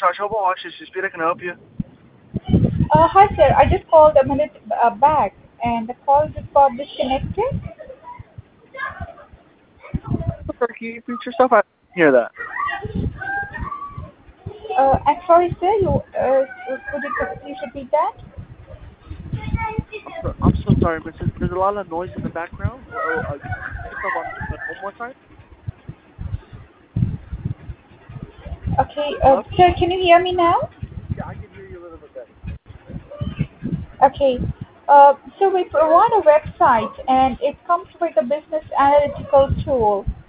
Shashoba Ashish Speed, I can help you. Hi, sir. I just called a minute back, and the call just got disconnected. Sorry, can you repeat yourself? I didn't hear that. I'm sorry, sir. Could you please repeat that? I'm so sorry, Mrs. There's a lot of noise in the background. Can you repeat yourself one more time? Okay, Hello? sir. Can you hear me now? Yeah, I can hear you a little bit better. Okay. So we provide a website, and it comes with a business analytical tool.